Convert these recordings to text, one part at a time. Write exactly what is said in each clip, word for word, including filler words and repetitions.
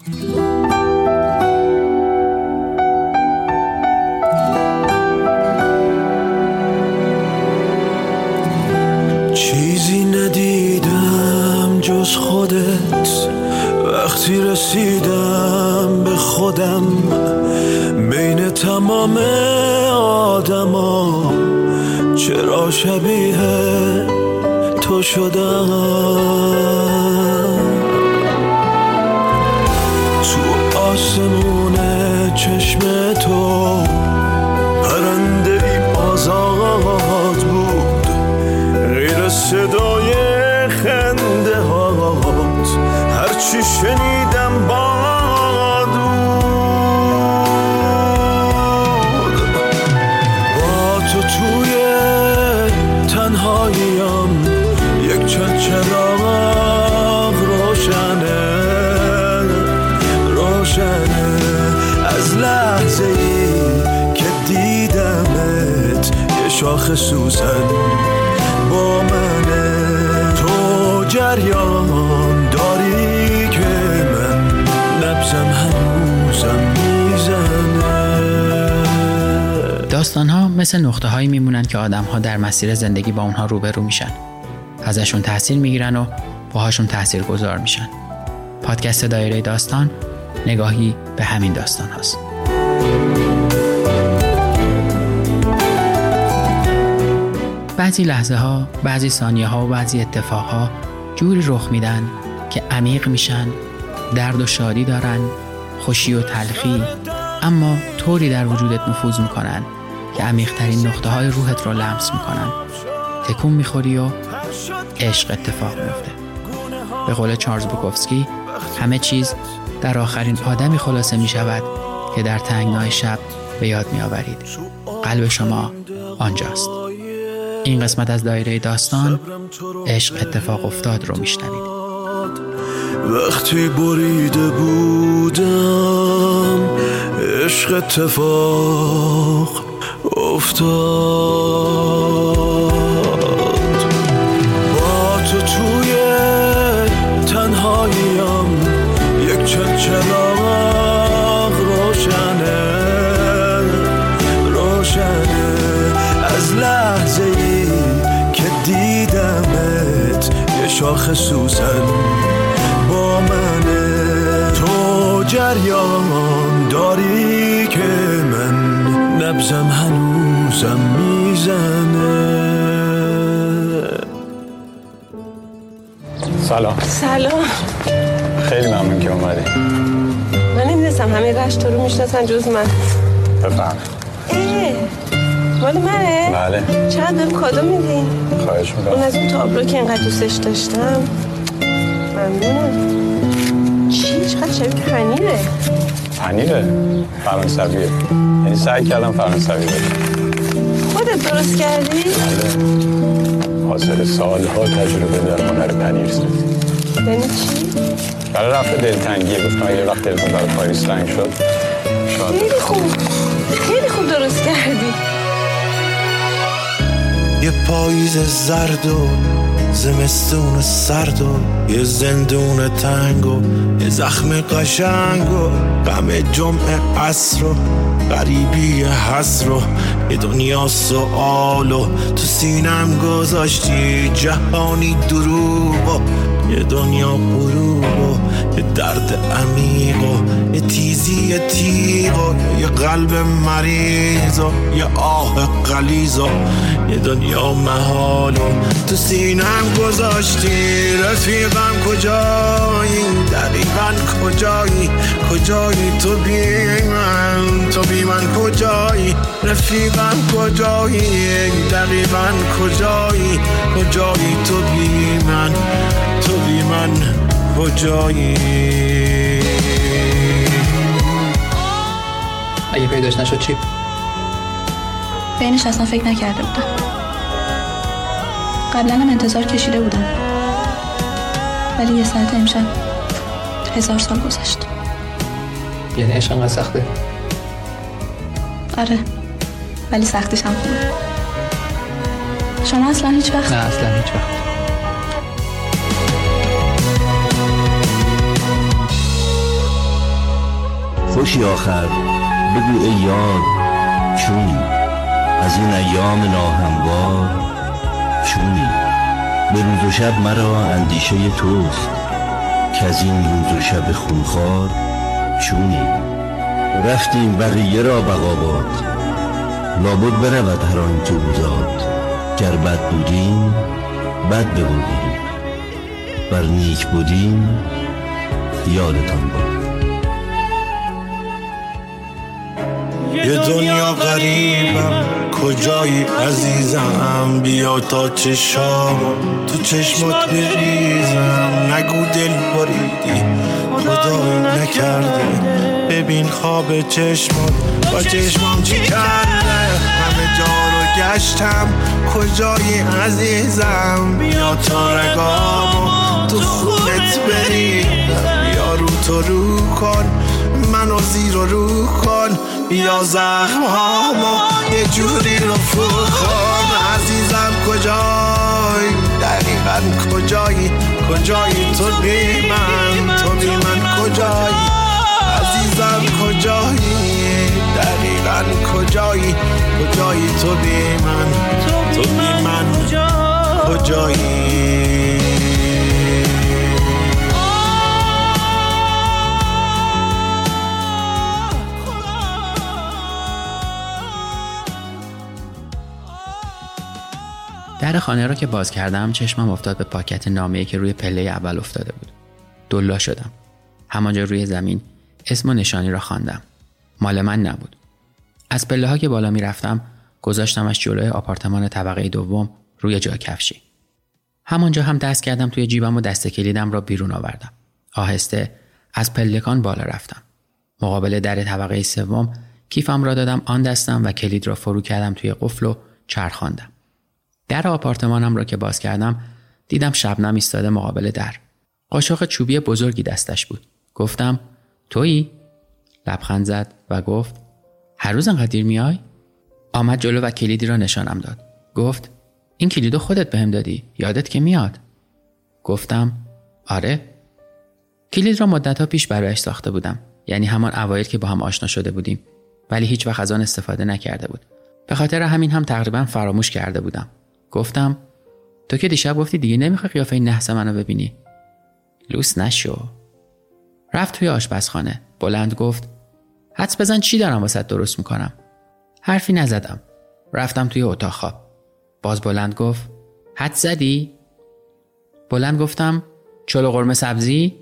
چیزی ندیدم جز خودت، وقتی رسیدم به خودم بین تمام آدما چرا شبیه تو شدم. تو آسمون چشم تو پرنده ای آزاد بود، غیر صدای خنده هات هرچی شنیدم باد بود. با تو توی تنهاییم یک چند چراغ روشنه روشنه از لحظه ای که دیدمت یه شاخ سوزن با منه. تو جریان داری که من نبضم هنوزم میزنه. داستان‌ها مثل نقطه‌هایی میمونن که آدم‌ها در مسیر زندگی با اونها روبرو میشن، ازشون تأثیر میگیرن و باهاشون تأثیرگذار میشن. پادکست دایره داستان نگاهی به همین داستان هست. بعضی لحظه ها، بعضی ثانیه ها و بعضی اتفاق ها جوری رخ میدن که عمیق میشن، درد و شادی دارن، خوشی و تلخی، اما طوری در وجودت نفوذ میکنن که عمیق ترین نقطه های روحت رو لمس میکنن. تکون میخوری و عشق اتفاق میفته. به قول چارلز بوکوفسکی همه چیز در آخرین آدمی خلاصه میشود که در تنگنای شب به یاد میآورید. قلب شما آنجاست. این قسمت از دایره داستان عشق اتفاق افتاد رو میشنوید. وقتی بریده بودم عشق اتفاق افتاد. با تو توی تنهاییم یک چند چراغ روشنه روشنه از لحظه ای که دیدمت یه شاخ سوزن با منه. تو جریان داری که من نبضم هنوزم میزنه. سلام. سلام. خیلی ممنون که اومدی. من نمیدونستم همه رشت تو رو میشناسن جز من. بفهم. اه مال منه؟ بله. چند بهم کادو میدین؟ خواهش میکنم. اون از اون تابلو که اینقدر دوستش داشتم. ممنونم. چی؟ چقدر شبیه پنیره؟ پنیره؟ فرانسویه. یعنی سعی کردم فرانسوی باشه. خودت درست کردی؟ بله. حاصل سالها تجربه در هنر پنیر سازی. یعنی چی؟ برای رفع دلتنگیه. گفتم اگه وقت دلتون برای پاریس تنگ شد شاید. خیلی خوب. خیلی خوب درست کردی. یه پاییز زرد و زمستون سرد و یه زندون تنگ و یه زخم قشنگ و غم جمعه عصر و غریبی حسر و یه دنیا سؤال و تو سینم گذاشتی جهانی دروغ و یه دنیا غروب و یه درد عمیق و یه تیزی تیغ و یه قلب مریض و یه آه غلیظ و یه دنیا محال و تو سینم گذاشتی. رفیقم کجایی؟ دقیقاً کجایی؟ کجایی تو بی من؟ تو بی من کجایی؟ رفیقم کجایی؟ دقیقاً کجایی؟ کجایی تو بی من؟ تو بی من کجایی؟ اگه پیداش نشد چی؟ بینش اصلا فکر نکرده بودم. قبلا هم انتظار کشیده بودم، ولی یه ساعت امشب هزار سال گذشت. یعنی عشق انقدر سخته؟ آره، ولی سختیش هم خوبه. شما اصلا هیچ وقت؟ نه اصلا هیچ وقت. خوشی آخر بگو ای یار چونی، از این ایام ناهموار چونی. به روز و شب مرا اندیشه توست، که از این روز و شب خونخوار چونی. رفتیم بقیه را بقا باد، لابد برود هر آن که بوداد. گر بد بودیم بد ببودیم، بر نیک بودیم یادتان باد. یه دنیا غریبم، کجایی عزیزم؟ بیا تا چشام تو چشمات بریزم. نگو دل بریدی خدایی نکرده، ببین خواب چشمات با چشمام چی کرده. همه جا رو گشتم، کجایی عزیزم؟ بیا تا رگامو تو خونت بریدم. بیا رو تو رو کن، منو زیر و رو کن. بیا زخم هامو یه جوری رفو کن. عزیزم کجایی؟ دقیقا کجایی؟ کجایی تو بی من؟ تو بی من کجایی؟ عزیزم کجایی؟ دقیقا کجایی؟ کجایی تو بی من؟ تو بی من کجایی؟ در خانه را که باز کردم چشمم افتاد به پاکت نامه‌ای که روی پله اول افتاده بود. دلا شدم. همانجا روی زمین اسم و نشانی را خواندم. مال من نبود. از پله‌ها که بالا می رفتم گذاشتمش جلوی آپارتمان طبقه دوم روی جا کفشی. همانجا هم دست کردم توی جیبم و دست کلیدم را بیرون آوردم. آهسته از پلکان بالا رفتم. مقابل در طبقه سوم کیفم را دادم آن دستم و کلید را فرو کردم توی قفل و چرخاندم. در آپارتمانم را که باز کردم دیدم شبنم ایستاده مقابل در. قاشق چوبی بزرگی دستش بود. گفتم تویی؟ لبخند زد و گفت هر روز انقدر دیر میای؟ آمد جلو و کلیدی را نشانم داد. گفت این کلیدو خودت بهم دادی، یادت که میاد؟ گفتم آره. کلید را مدت‌ها پیش برایش ساخته بودم، یعنی همان اوایل که با هم آشنا شده بودیم، ولی هیچ وقت از آن استفاده نکرده بود. به خاطر همین هم تقریبا فراموش کرده بودم. گفتم تو که دیشب گفتی دیگه نمیخوای قیافه نحس منو ببینی. لوس نشو. رفت توی آشپزخانه. بلند گفت حدس بزن چی دارم واسه درست میکنم. حرفی نزدم. رفتم توی اتاق خواب. باز بلند گفت حدس زدی؟ بلند گفتم چلو قرمه سبزی؟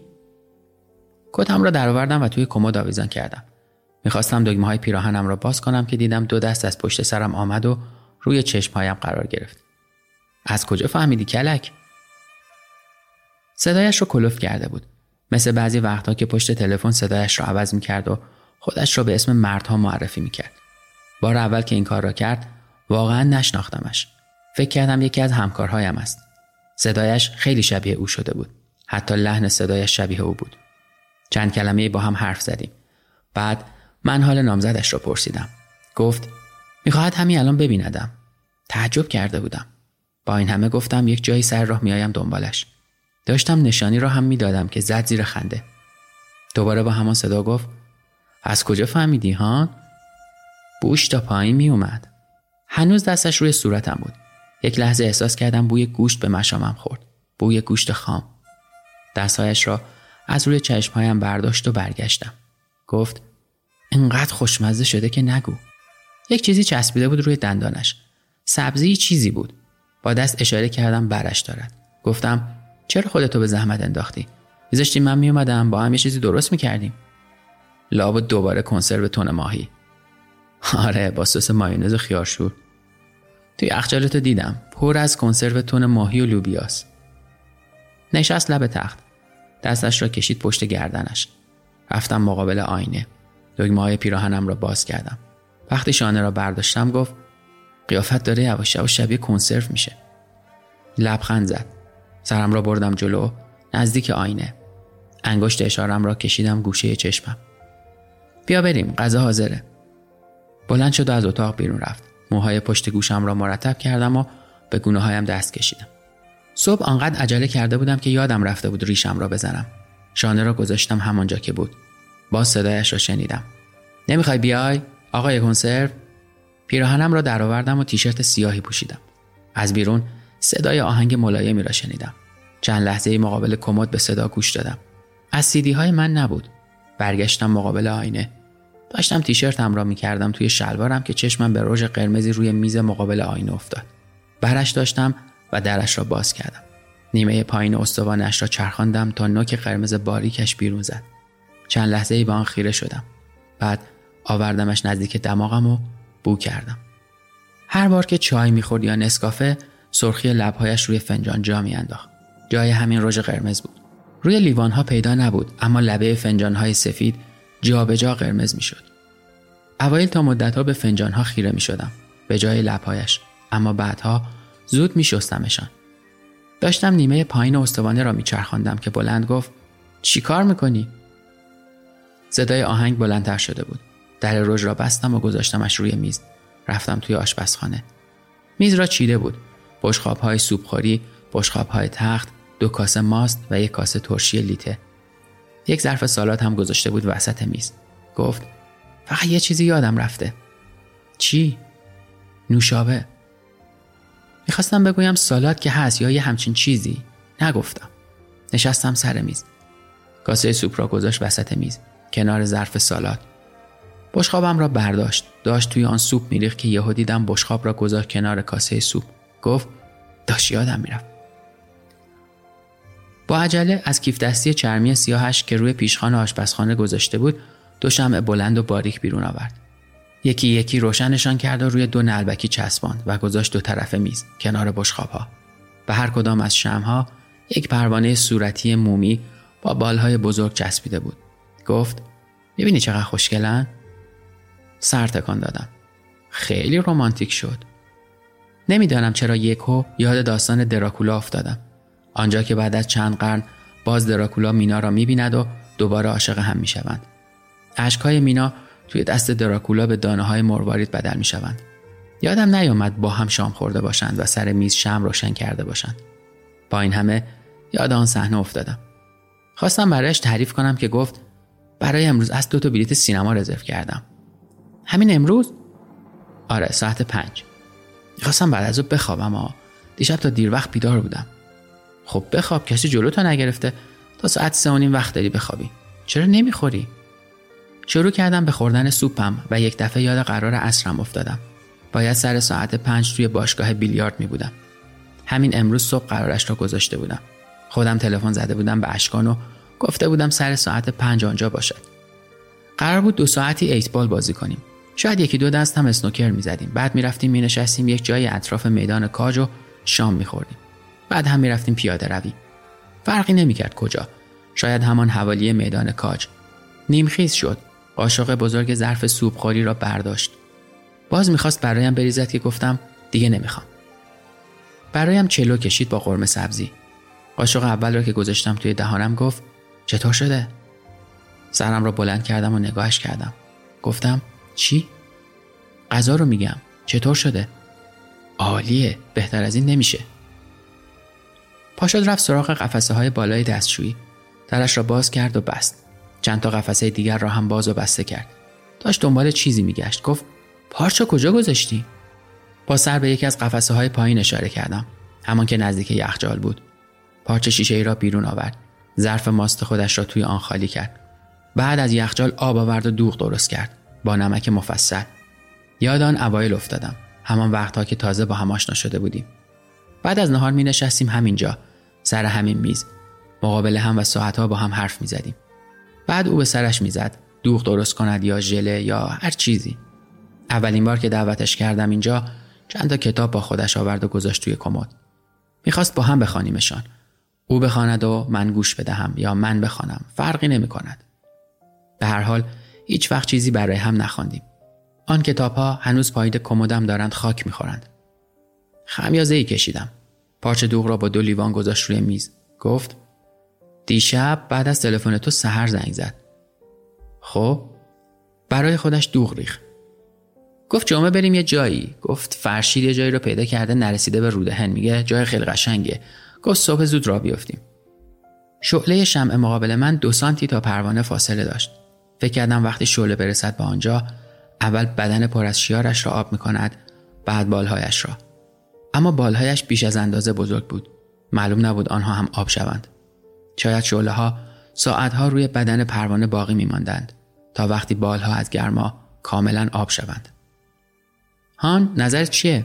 کتم را درآوردم و توی کمد آویزان کردم. میخواستم دگمه های پیراهنم را باز کنم که دیدم دو دست از پشت سرم آمد و روی چشمهایم قرار گرفت. از کجا فهمیدی کلک؟ صدایش رو کلوف کرده بود. مثل بعضی وقتا که پشت تلفن صدایش رو عوض میکرد و خودش رو به اسم مردها معرفی میکرد. بار اول که این کار را کرد واقعا نشناختمش. فکر کردم یکی از همکارهایم است. صدایش خیلی شبیه او شده بود. حتی لحن صدایش شبیه او بود. چند کلمه با هم حرف زدیم. بعد من حال نامزدش رو پرسیدم. گفت میخواهد همین الان ببیندم. تعجب کرده بودم. با این همه گفتم یک جایی سر راه میایم دنبالش. داشتم نشانی را هم میدادم که زد زیر خنده. دوباره با همان صدا گفت از کجا فهمیدی ها؟ بوش تا پایین می اومد. هنوز دستش روی صورتم بود. یک لحظه احساس کردم بوی گوشت به مشامم خورد. بوی گوشت خام. دستهایش را از روی چشمهایم برداشت و برگشتم. گفت اینقدر خوشمزه شده که نگو. یک چیزی چسبیده بود روی دندانش. سبزی چیزی بود. با دست اشاره کردم برش دارد. گفتم چرا خودتو به زحمت انداختی؟ میذاشتی من میومدم با هم یه چیزی درست میکردیم. لابد دوباره کنسرو تون ماهی. آره با سس مایونز و خیارشور. توی یخچالتو دیدم پر از کنسرو تون ماهی و لوبیاس. نشست لب تخت. دستش را کشید پشت گردنش. رفتم مقابل آینه. دگمه های پیراهنم را باز کردم. وقتی شانه را برداشتم گفت قیافت داره یواش یواش شبیه کنسرو میشه. لبخند زد. سرم را بردم جلو نزدیک آینه. انگشت اشارم را کشیدم گوشه چشمم. بیا بریم غذا حاضره. بلند شد و از اتاق بیرون رفت. موهای پشت گوشم را مرتب کردم و به گونه هایم دست کشیدم. صبح آنقدر عجله کرده بودم که یادم رفته بود ریشم را بزنم. شانه را گذاشتم همانجا که بود. باز صدایش را شنیدم. نمیخوای بیای آقای کنسرو؟ پیراهنم را درآوردم و تیشرت سیاهی پوشیدم. از بیرون صدای آهنگ ملایمی را شنیدم. چند لحظه مقابل کمد به صدا گوش دادم. از سیدی های من نبود. برگشتم مقابل آینه. داشتم تیشرتم را میکردم توی شلوارم که چشمم به رژ قرمزی روی میز مقابل آینه افتاد. برش داشتم و درش را باز کردم. نیمه پایین استوانش را چرخاندم تا نوک قرمز باریکش بیرون زد. چند لحظه ای به آن خیره شدم. بعد آوردمش نزدیک دماغم و بو کردم. هر بار که چای میخورد یا نسکافه، سرخی لبهایش روی فنجان جا میانداخت. جای همین رژ قرمز بود. روی لیوانها پیدا نبود، اما لبه فنجانهای سفید جا به جا قرمز میشد. اوایل تا مدتها به فنجانها خیره میشدم به جای لبهایش، اما بعدها زود میشستمشان. داشتم نیمه پایین استوانه را میچرخاندم که بلند گفت چی کار میکنی؟ صدای آهنگ بلندتر شده بود. در رژ را بستم و گذاشتمش روی میز. رفتم توی آشپزخانه. میز را چیده بود. بشقاب‌های سوپخوری، بشقاب‌های تخت، دو کاسه ماست و یک کاسه ترشی لیته. یک ظرف سالاد هم گذاشته بود وسط میز. گفت فقط یه چیزی یادم رفته. چی؟ نوشابه. میخواستم بگویم سالاد که هست یا یه همچین چیزی. نگفتم. نشستم سر میز. کاسه سوپ را گذاشت وسط میز کنار ظرف سالاد. بشقابم را برداشت. داشت توی آن سوپ میریخت که یهو دیدم بشقاب را گذاشت کنار کاسه سوپ. گفت داشت یادم میرفت. با عجله از کیف دستی چرمی سیاهش که روی پیشخوان آشپزخانه گذاشته بود دو شمع بلند و باریک بیرون آورد. یکی یکی روشنشان کرد و روی دو نعلبکی چسباند و گذاشت دو طرف میز کنار بشقاب‌ها. به هر کدام از شمع‌ها یک پروانه صورتی مومی با بالهای بزرگ چسبیده بود. گفت می‌بینی چقدر خوشگلن؟ سر تکان دادم. خیلی رمانتیک شد. نمیدانم چرا یکو یاد داستان دراکولا افتادم. آنجا که بعد از چند قرن باز دراکولا مینا را می‌بیند و دوباره عاشق هم می‌شوند. اشک‌های مینا توی دست دراکولا به دانه‌های مروارید بدل می‌شوند. یادم نیامد با هم شام خورده باشند و سر میز شمع روشن کرده باشند. با این همه یاد آن صحنه افتادم. خواستم برایش تعریف کنم که گفت برای امروز از دو تا بلیت سینما رزرو کردم. همین امروز؟ آره ساعت پنج. خواستم بعد از اون بخوابم ها. دیشب تا دیر وقت بیدار بودم. خب بخواب، کسی جلو تا نگرفته. تا ساعت سه و نیم وقت داری بخوابی. چرا نمیخوری؟ شروع کردم به خوردن سوپم و یک دفعه یاد قرار عصرم افتادم. باید سر ساعت پنج توی باشگاه بیلیارد می بودم. همین امروز صبح قرارش را گذاشته بودم. خودم تلفن زده بودم به اشکان و گفته بودم سر ساعت پنج آنجا باشد. قرار بود دو ساعتی ایت بال بازی کنیم. شاید یکی دو دست هم اسنوکر می زدیم. بعد می رفتیم می نشستیم یک جای اطراف میدان کاج و شام می خوردیم. بعد هم می رفتیم پیاده روی. فرقی نمی کرد کجا. شاید همان حوالی میدان کاج. نیمخیز شد. قاشق بزرگ ظرف سوپ خوری را برداشت. باز میخواست برایم بریزد که گفتم دیگه نمیخوام. برایم چلو کشید با قرمه سبزی. قاشق اول را که گذاشتم توی دهانم گفت چطور شده؟ سرم را بلند کردم و نگاهش کردم. گفتم چی؟ غذا رو میگم. چطور شده؟ عالیه، بهتر از این نمیشه. پاشد رفت سراغ قفسه های بالای دستشویی. درش را باز کرد و بست. چند تا قفسه دیگر را هم باز و بسته کرد. داشت دنبال چیزی میگشت. گفت پارچه کجا گذاشتی؟ با سر به یکی از قفسه های پایین اشاره کردم. همان که نزدیک یخچال بود. پارچه شیشه ای را بیرون آورد. ظرف ماست خودش را توی آن خالی کرد. بعد از یخچال آب آورد و دوغ درست کرد با نمک مفصل. یاد آن اوایل افتادم. همان وقتها که تازه با هم آشنا شده بودیم. بعد از نهار می نشستیم همینجا سر همین میز. مقابل هم و ساعتها با هم حرف می زدیم. بعد او به سرش می زد دوغ درست کند یا ژله یا هر چیزی. اولین بار که دعوتش کردم اینجا چند تا کتاب با خودش آورد و گذاشت توی کمد. میخواست با هم بخوانیمشان. او بخواند و من گوش بدهم یا من بخوانم، فرقی نمی کند. به هر حال هیچ وقت چیزی برای هم نخواندیم. آن کتاب‌ها هنوز پایین کمدم دارند خاک میخورند. خمیازه‌ای کشیدم. پارچه دوغ را با دو لیوان گذاشت روی میز. گفت دیشب بعد از تلفن تو سحر زنگ زد. خب برای خودش دوغ ریخت. گفت جمعه بریم یه جایی. گفت فرشید یه جایی رو پیدا کرده نرسیده به رودهن، میگه جای خیلی قشنگه. گفت صبح زود راه بیفتیم. شعله شمع مقابل من دو سانتی تا پروانه فاصله داشت. فکر کردم وقتی شعله برسد به آنجا اول بدن پر از شیارش را آب می‌کند، بعد بالهایش را. اما بالهایش بیش از اندازه بزرگ بود. معلوم نبود آنها هم آب شوند. شاید شعله‌ها ساعتها روی بدن پروانه باقی می‌ماندند تا وقتی بالها از گرما کاملا آب شوند. هان، نظرت چیه؟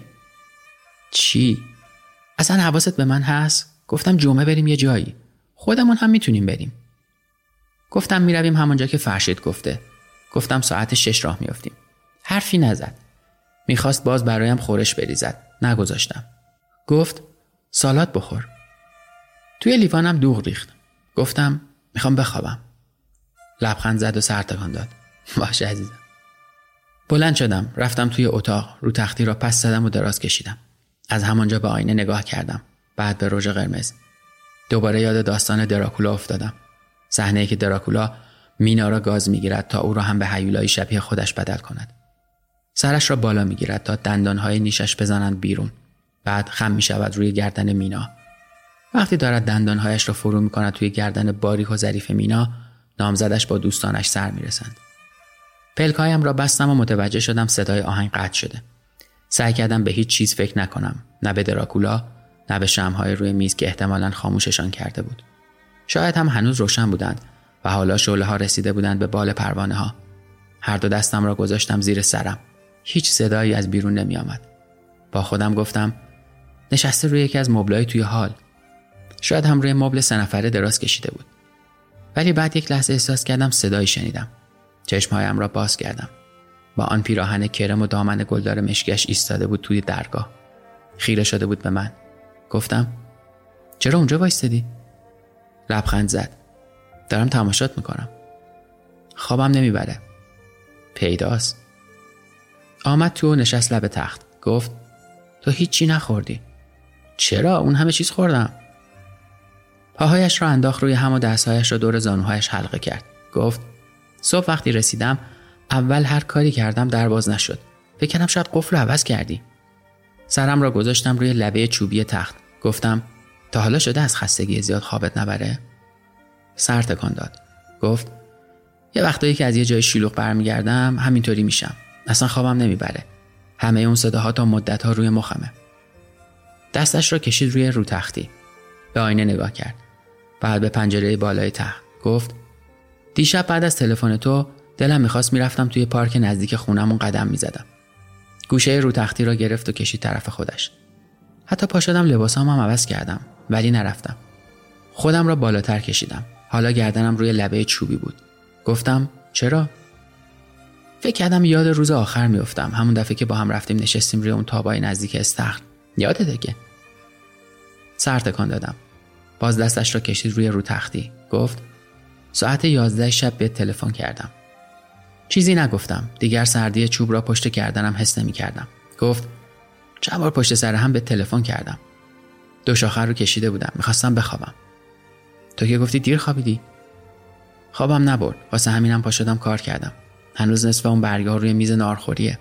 چی؟ اصلا حواست به من هست؟ گفتم جمعه بریم یه جایی. خودمون هم میتونیم بریم. گفتم میرویم همونجا که فرشید گفته. گفتم ساعت شش راه میافتیم. حرفی نزد. میخواست باز برایم خورش بریزد. نگذاشتم. گفت سالاد بخور. توی لیوانم دوغ ریخت. گفتم میخوام بخوابم. لبخند زد و سر تکان داد. باشه عزیزم. بلند شدم، رفتم توی اتاق، رو تختی را پس زدم و دراز کشیدم. از همانجا به آینه نگاه کردم، بعد به رژ قرمز. دوباره یاد داستان دراکولا افتادم. صحنه‌ای که دراکولا مینا را گاز میگیرد تا او را هم به هیولایی شبیه خودش بدل کند. سرش را بالا میگیرد تا دندانهای نیشش بزنند بیرون. بعد خم میشود روی گردن مینا. وقتی دارد دندانهایش را فرو میکند توی گردن باریک و ظریف مینا، نامزدش با دوستانش سر میرسند. پلکایم را بستم و متوجه شدم صدای آهنگ قطع شده. سعی کردم به هیچ چیز فکر نکنم، نه به دراکولا، نه به شمع‌های روی میز که احتمالاً خاموششان کرده بود. شاید هم هنوز روشن بودند و حالا شعله‌ها رسیده بودند به بال پروانه‌ها. هر دو دستم را گذاشتم زیر سرم. هیچ صدایی از بیرون نمی آمد. با خودم گفتم نشسته روی یکی از مبلای توی هال. شاید هم روی مبل سه نفره دراز کشیده بود. ولی بعد یک لحظه احساس کردم صدایی شنیدم. چشمهایم را باز کردم. با آن پیراهن کرم و دامن گلدار مشکیش ایستاده بود توی درگاه. خیره شده بود به من. گفتم چرا اونجا وایستادی؟ لبخند زد. دارم تماشات میکنم. خوابم نمیبره. پیداست. آمد تو و نشست لب تخت. گفت تو هیچی نخوردی. چرا؟ اون همه چیز خوردم. پاهایش را انداخت روی هم و دستهایش را دور زانوهایش حلقه کرد. گفت صبح وقتی رسیدم اول هر کاری کردم در باز نشد. فکر کردم شاید قفل رو عوض کردی. سرم را گذاشتم روی لبه چوبی تخت. گفتم تا حالا شده از خستگی زیاد خوابت نبره؟ سر تکان داد. گفت یه وقتایی که از یه جای شلوغ برمیگردم همینطوری میشم. اصلا خوابم نمیبره. همه اون صداها تا مدت‌ها روی مخمه. دستش را کشید روی رو تختی. به آینه نگاه کرد. بعد به پنجره بالای تخت. گفت دیشب بعد از تلفن تو دلم میخواست میرفتم توی پارک نزدیک خونمون قدم میزدم. گوشه رو تختی را گرفت و کشید طرف خودش. حتی پا شدم لباسام هم عوض کردم ولی نرفتم. خودم را بالاتر کشیدم. حالا گردنم روی لبه چوبی بود. گفتم چرا؟ فکر کردم یاد روز آخر میافتم، همون دفعه که با هم رفتیم نشستیم روی اون تابای نزدیک استخر. یادته که؟ سر تکان دادم. باز دستش را کشید روی رو تختی. گفت ساعت یازده شب به تلفن کردم. چیزی نگفتم. دیگر سردی چوب را پشت گردنم حس نمی کردم. گفت چند بار پشت سر هم به تلفن کردم. دو شاخه رو کشیده بودم. میخواستم بخوابم. تو که گفتی دیر خوابیدی؟ خوابم نبرد. واسه همینم پا شدم کار کردم. هنوز نصف اون برگا روی میز نارخوریه.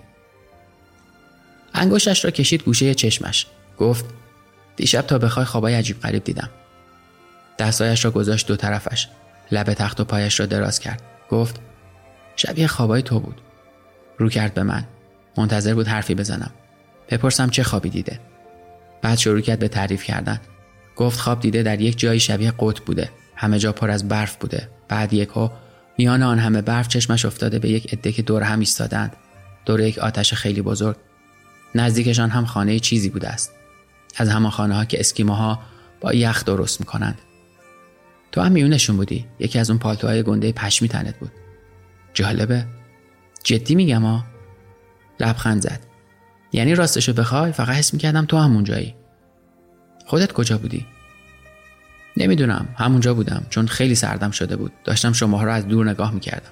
انگشتش را کشید گوشه چشمش. گفت دیشب تا بخوای خوابای عجیب غریب دیدم. دستایش را گذاشت دو طرفش. لب تخت و پایش را دراز کرد. گفت شبیه خوابای تو بود. رو کرد به من. منتظر بود حرفی بزنم. بپرسم چه خوابی دیده. بعد شروع کرد به تعریف کردن. گفت خواب دیده در یک جایی شبیه قطب بوده. همه جا پر از برف بوده. بعد یکو میان آن همه برف چشمش افتاده به یک عده که دور هم ایستادند. دور یک آتش خیلی بزرگ. نزدیکشان هم خانه چیزی بوده است. از همان خانه ها که اسکیموها با یخ درست میکنند. تو هم میونشون بودی. یکی از اون پالتوهای گنده پشمی تنت بود. جالبه. جدی میگم ها. لبخند زد. یعنی راستشو بخوای فقط حس میکردم تو همون جایی. خودت کجا بودی؟ نمیدونم. همونجا بودم چون خیلی سردم شده بود. داشتم شماها رو از دور نگاه میکردم.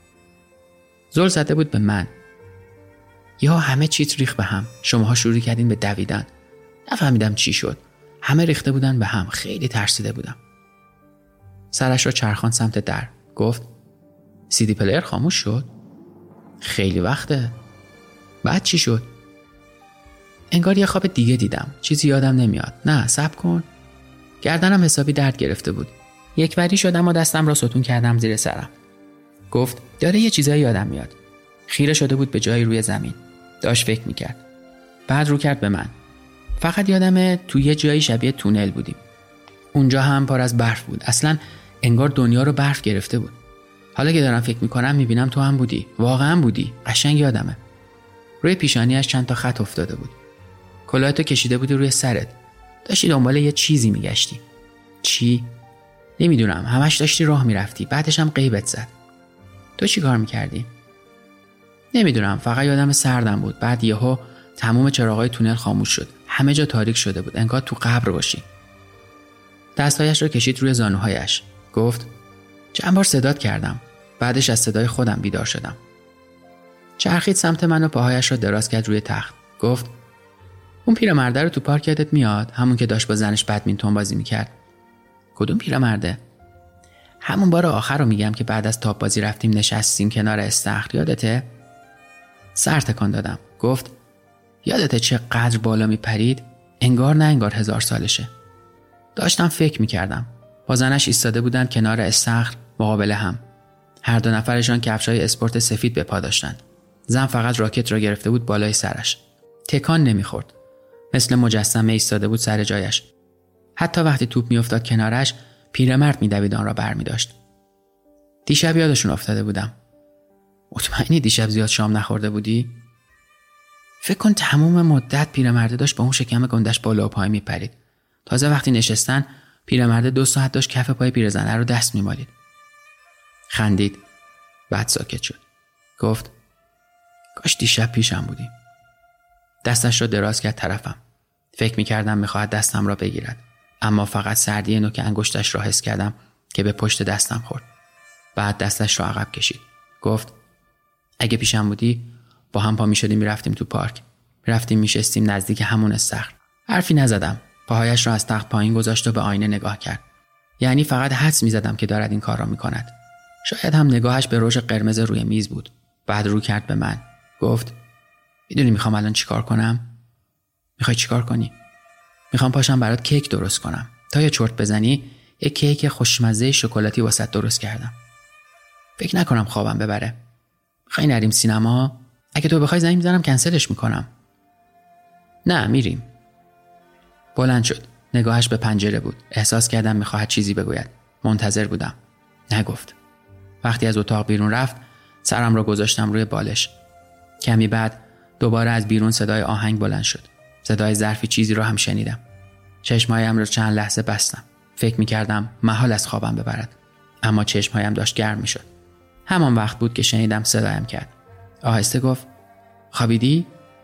زل زده بود به من. یا همه چیت ریخت به هم. شماها شروع کردین به دویدن. نفهمیدم چی شد. همه ریخته بودن به هم. خیلی ترسیده بودم. سرش را چرخان سمت در. گفت سیدی پلیر خاموش شد. خیلی وقته. بعد چی شد؟ انگار یه خواب دیگه دیدم. چیزی یادم نمیاد. نه صبر کن. گردنم حسابی درد گرفته بود. یک وری شدم و دستم را ستون کردم زیر سرم. گفت داره یه چیزایی یادم میاد. خیره شده بود به جایی روی زمین. داشت فکر میکرد. بعد رو کرد به من. فقط یادمه تو یه جایی شبیه تونل بودیم. اونجا هم پر از برف بود. اصلا انگار دنیا رو برف گرفته بود. حالا که دارم فکر میکنم میبینم تو هم بودی. واقعا بودی. قشنگ یادمه. روی پیشانیش چند تا خط افتاده بود. کلاهتو کشیده بودی روی سرت. داشتی دنبال یه چیزی میگشتی. چی؟ نمیدونم. همش داشتی راه میرفتی. بعدش هم غیبت زد. تو چی کار میکردی؟ نمیدونم. فقط یادم سردم بود. بعد یهو تمام چراغای تونل خاموش شد. همه جا تاریک شده بود. انگار تو قبر باشی. دستایش رو کشید روی زانوهایش. گفت چند بار صدات کردم. بعدش از صدای خودم بیدار شدم. چرخید سمت من و پاهایش رو دراز کرد روی تخت. گفت اون پیرمرده رو تو پارک یادت میاد؟ همون که داشت با زنش بدمینتون بازی میکرد. کدوم پیرمرده؟ همون بار آخر رو میگم که بعد از تاپ بازی رفتیم نشستیم کنار استخر. یادته؟ سر تکان دادم. گفت یادته چقدر بالا میپرید؟ انگار نه انگار هزار سالشه. داشتم فکر میکردم. با زنش ایستاده بودن کنار استخر مقابل هم. هر دو نفرشان کفشای اسپورت سفید به پا داشتن. زن فقط راکت را گرفته بود بالای سرش. تکان نمیخورد. مثل مجسمه ایستاده بود سر جایش. حتی وقتی توپ میافتاد کنارش، پیرمرد میدوید آن را برمی‌داشت. دیشب یادشون افتاده بودم. مطمئنی دیشب زیاد شام نخورده بودی؟ فکر کن تمام مدت پیرمرد داشت با اون شکم گندش بالا و پای میپرید. تازه وقتی نشستن پیرمرد دو ساعت داشت کف پای پیرزنه رو دست میمالید. خندید. بعد ساکت شد. گفت کاش دیشب پیشم بودی. دستش رو دراز کرد طرفم. فکر میکردم میخواهد دستم را بگیرد، اما فقط سردی نوک انگشتش را حس کردم که به پشت دستم خورد. بعد دستش را عقب کشید. گفت اگه پیشم بودی با هم پا میشدیم میرفتیم تو پارک. میرفتیم میشستیم نزدیک همون استخر. حرفی نزدم. پاهایش را از تخت پایین گذاشت و به آینه نگاه کرد. یعنی فقط حدس میزدم که دارد این کار را میکند. شاید هم نگاهش به رژ قرمز روی میز بود. بعد رو کرد به من. گفت میدونی میخوام الان چیکار کنم؟ میخوای چیکار کنی؟ میخوام پاشم برات کیک درست کنم. تا یه چرت بزنی یک کیک خوشمزه شکلاتی واسط درست کردم. فکر نکنم خوابم ببره. میخوای نریم سینما؟ اگه تو بخوای زنگ میزنم کنسلش میکنم. نه میریم. بلند شد. نگاهش به پنجره بود. احساس کردم میخواهد چیزی بگوید. منتظر بودم. نگفت. وقتی از اتاق بیرون رفت سرم را گذاشتم روی بالش. کمی بعد دوباره از بیرون صدای آهنگ بلند شد. صدای ظرفی چیزی را هم شنیدم. چشمهایم را چند لحظه بستم. فکر می‌کردم محال از خوابم ببرد. اما چشمهایم داشت گرم می‌شد. همان وقت بود که شنیدم صدایم کرد. آهسته گفت خوابیدی؟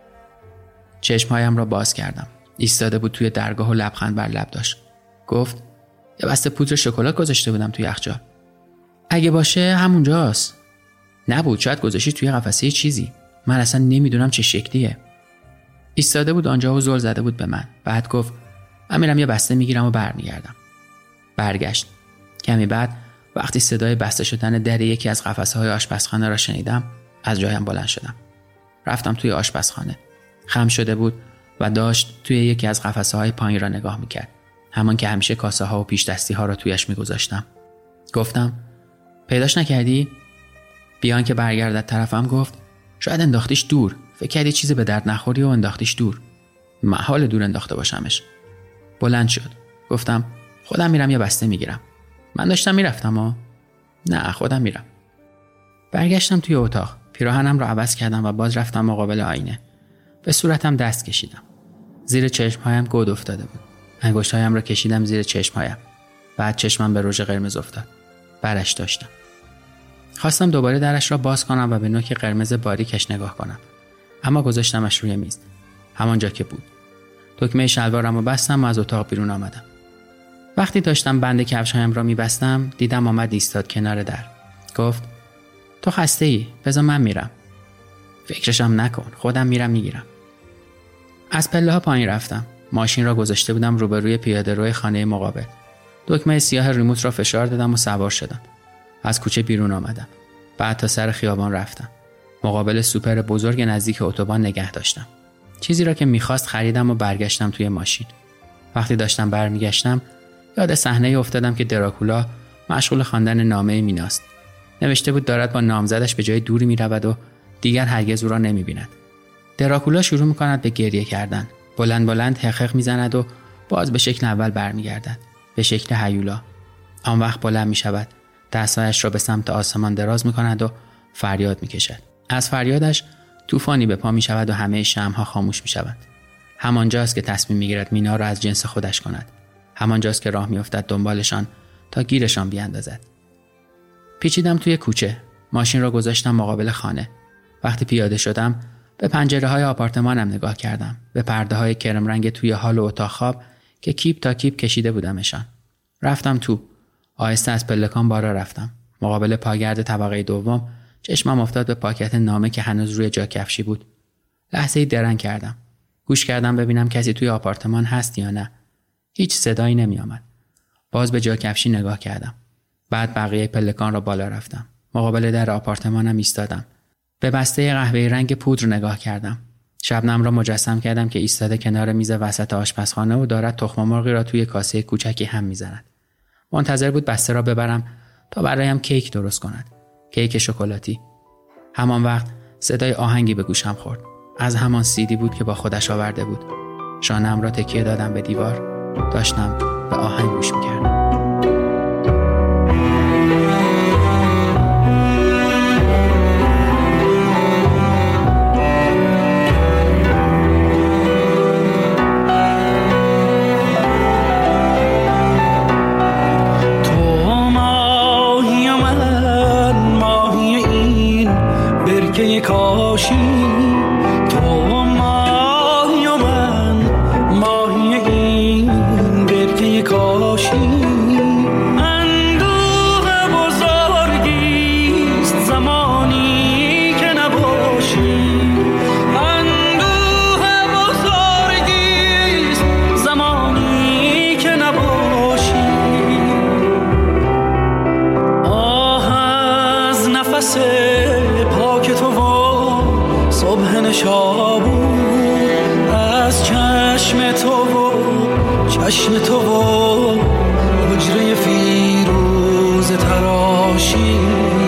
چشمهایم را باز کردم. ایستاده بود توی درگاه و لبخند بر لب داشت. گفت یه بسته پودر شکلات گذاشته بودم توی یخچال. اگه باشه همونجاست. نبود. شاید گذاشتی توی قفسه چیزی. من اصلا نمیدونم چه شکلیه. ایستاده بود آنجا و زل زده بود به من. بعد گفت من میرم یه بسته میگیرم و برمیگردم. برگشت. کمی بعد وقتی صدای بسته شدن در یکی از قفسه‌های آشپزخانه را شنیدم از جایم بلند شدم. رفتم توی آشپزخانه. خم شده بود و داشت توی یکی از قفسه‌های پایین را نگاه میکرد. همان که همیشه کاسه ها و پیش دستی ها را تویش میگذاشتم. گفتم پیداش نکردی؟ بیان که برگردد طرفم گفت شاید انداختیش دور. فکر کردی چیزی به درد نخوری و انداختیش دور. محال دور انداخته باشمش. بلند شد. گفتم خودم میرم یه بسته میگیرم. من داشتم میرفتم ها. نه خودم میرم. برگشتم توی اتاق. پیراهنم رو عوض کردم و باز رفتم مقابل آینه. به صورتم دست کشیدم. زیر چشمهایم گود افتاده بود. انگشتهایم رو کشیدم زیر چشمهایم. بعد چشمم به رژ قرمز افتاد. برش داشتم. خواستم دوباره درش را باز کنم و به نوک قرمز باریکش نگاه کنم. اما گذاشتمش روی میز. همانجا که بود. دکمه شلوارم رو بستم و از اتاق بیرون آمدم. وقتی داشتم بند کفش‌هایم را می‌بستم، دیدم آمد ایستاد کنار در. گفت: تو خسته ای؟ بذار من میرم. فکرشم نکن، خودم میرم میگیرم. از پله‌ها پایین رفتم. ماشین را گذاشته بودم روبروی پیاده‌روی خانه مقابل. دکمه سیاه ریموت را فشار دادم و سوار شدم. از کوچه بیرون آمدم. بعد تا سر خیابان رفتم. مقابل سوپر بزرگ نزدیک اتوبان نگه داشتم. چیزی را که می‌خواست خریدم و برگشتم توی ماشین. وقتی داشتم برمیگشتم، یاد صحنه افتادم که دراکولا مشغول خواندن نامه میناست. نوشته بود دارد با نامزدش به جای دوری می رود و دیگر هرگز او را نمی بیند. دراکولا شروع می کند به گریه کردن. بلند بلند حقق می زند و باز به شکل اول برمی گردد. به شکل هیولا. آن وقت بلند می شود. دستایش را به سمت آسمان دراز می کند و فریاد می کشد. از فریادش طوفانی به پا می شود و همه شمع‌ها خاموش می شود. همانجاست که تصمیم می گیرد مینا را از جنس خودش کند. همانجاست که راه می افتد دنبالشان تا گیرشان بیاندازد. پیچیدم توی کوچه. ماشین را گذاشتم مقابل خانه. وقتی پیاده شدم به پنجره های آپارتمانم نگاه کردم. به پرده های کرم رنگ توی هال و اتاق خواب که کیپ تا کیپ کشیده بودمشان. رفتم تو. آهسته از پلکان بالا رفتم. مقابل پاگرد طبقه دوم چشمم افتاد به پاکت نامه که هنوز روی جا کفشی بود. لحظه‌ای درنگ کردم. گوش کردم ببینم کسی توی آپارتمان هست یا نه. هیچ صدایی نمی آمد. باز به جا کفشی نگاه کردم. بعد بقیه پلکان را بالا رفتم. مقابل در آپارتمانم ایستادم. به بسته قهوه‌ای رنگ پودر نگاه کردم. شبنم را مجسم کردم که ایستاده کنار میز وسط آشپزخانه و دارد تخم مرغی را توی کاسه کوچکی هم می‌زند. منتظر بود بسته را ببرم تا برایم کیک درست کند. کیک شکلاتی. همان وقت صدای آهنگی به گوشم خورد. از همان سیدی بود که با خودش آورده بود. شانه‌ام را تکیه دادم به دیوار. داشتم به آهنگ گوش می‌کردم. چشم تو و حجره فیروز تراشی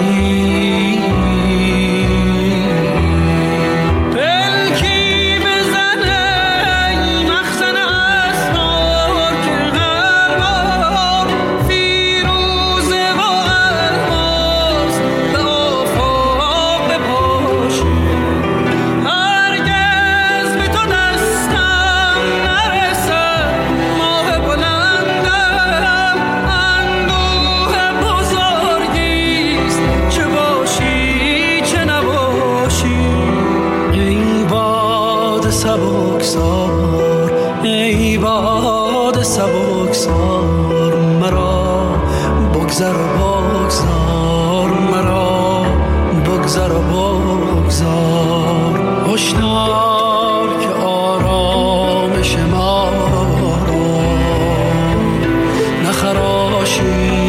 پلکی بزنه ای مخزن اسرار که قلبم فیروزه و الماس به آفاق بپاشی هرگز به تو دستم نرسد سبکسار ای باد سبکسار مرا بگذر و بگذار مرا بگذر و بگذار هشدار که آرامش ما را نخراشی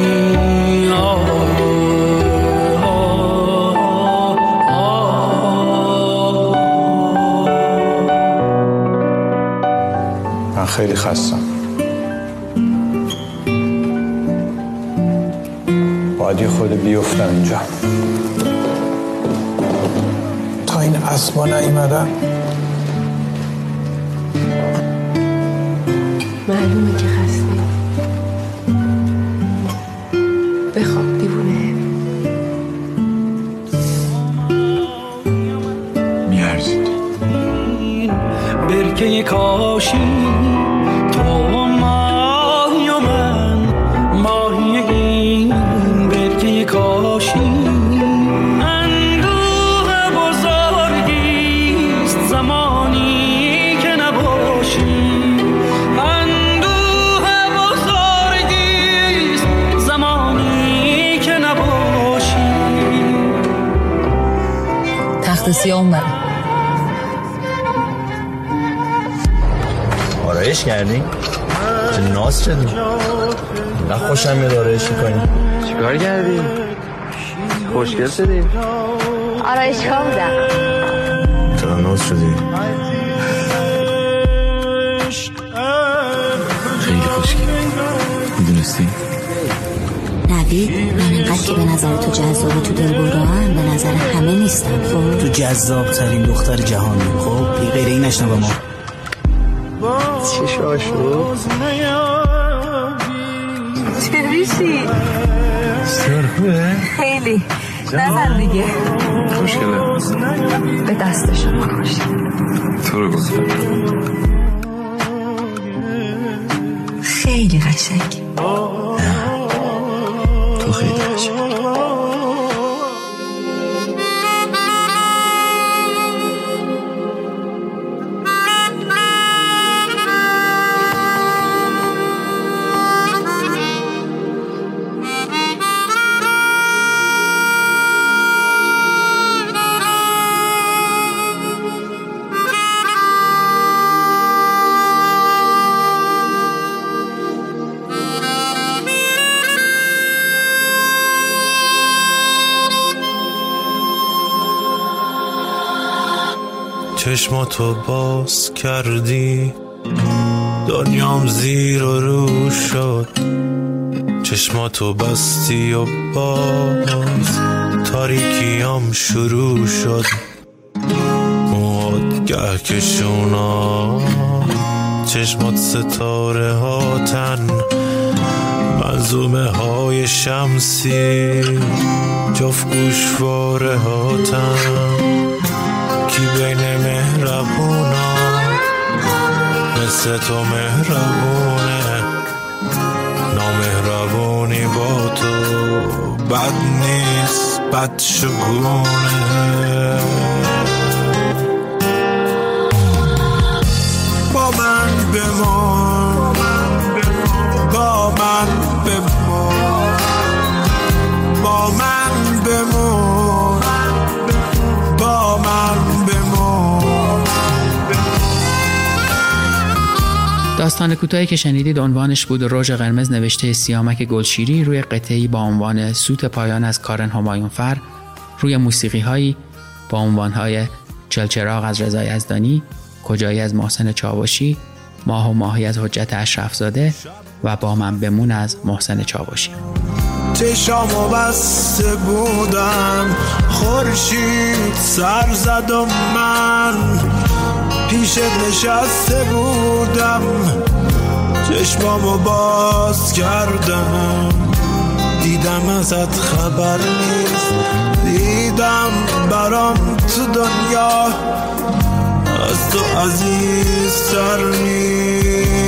خیلی خستم. باید یه خود بیفتم اینجا. تا این اسبا نیومدن معلومه که خسته. بخواب دیوونه. میارزید برکه کاشی تو ماهی و من ماهی این برکه کاشی اندوه بزرگیست زمانی که نباشی اندوه بزرگیست زمانی که نباشی تخت سیاه اومد. آرایش کردی؟ چه ناز شدی؟ نه خوشم میاد آرایشی کنی. چیکار کردی؟ خوشگل شدی؟ آرایشگاه بودم. چرا ناز شدی؟ خیلی خوشگل. میدونستی؟ نوید جدی من اینقدر که به نظر تو جذاب تو دلبرا هم به نظر همه نیستم. خب تو جذاب ترین دختر جهانی. خب غیر این نشنه با ما چه شاشو چریشی سرخوه خیلی نظر دیگه خوشگله به دست شما خوش. تو رو گفتم خیلی قشنگ. تو خیلی قشنگ. چشماتو باز کردی دنیام زیر و رو شد، چشماتو بستی و باز تاریکیام شروع شد. موهات گهکشونا چشمات ستاره هاتن، منظومه های شمسی جفت گوشواره هاتن. کی بین مهربونا مثل تو مهربونه، نامهربونی با تو بد نیست بد شگونه. با من بمان با من بمان با من بمان با من بمان. داستان کوتاهی که شنیدید عنوانش بود رژ قرمز نوشته سیامک گلشیری روی قطعه‌ای با عنوان سوت پایان از کارن همایونفر روی موسیقی‌هایی با عنوان‌های چلچراغ از رضا یزدانی، کجایی از محسن چاوشی، ماه و ماهی از حجت اشرفزاده و با من بمون از محسن چاوشی. چشامو بسته بودم خورشید سر زد و من پیشت نشسته بودم، چشمامو باز کردم دیدم ازت خبر نیست، دیدم برام تو دنیا از تو عزیز تر نیست.